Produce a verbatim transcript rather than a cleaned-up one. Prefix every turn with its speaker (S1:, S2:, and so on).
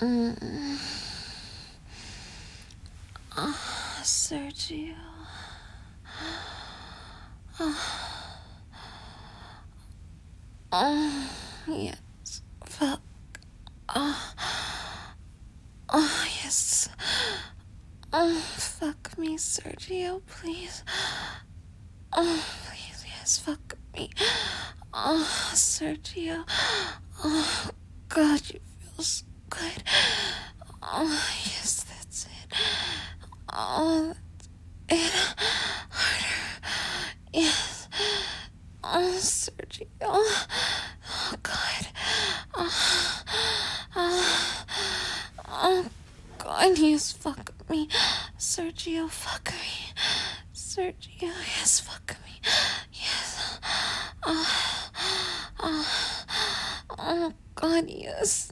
S1: Mm. Oh, Sergio. Oh. Oh, yes. Fuck. Oh. Oh, yes. Oh, fuck me, Sergio, please. Oh, please, yes, fuck me. Oh, Sergio. Oh, God, you feel so good. Oh, yes, that's it. Oh, that's it. Harder. Yes. Oh, Sergio. Oh, God. Oh, oh, oh, God, yes, fuck me. Sergio, fuck me. Sergio, yes, fuck me. Yes. Oh, oh, oh, God, yes.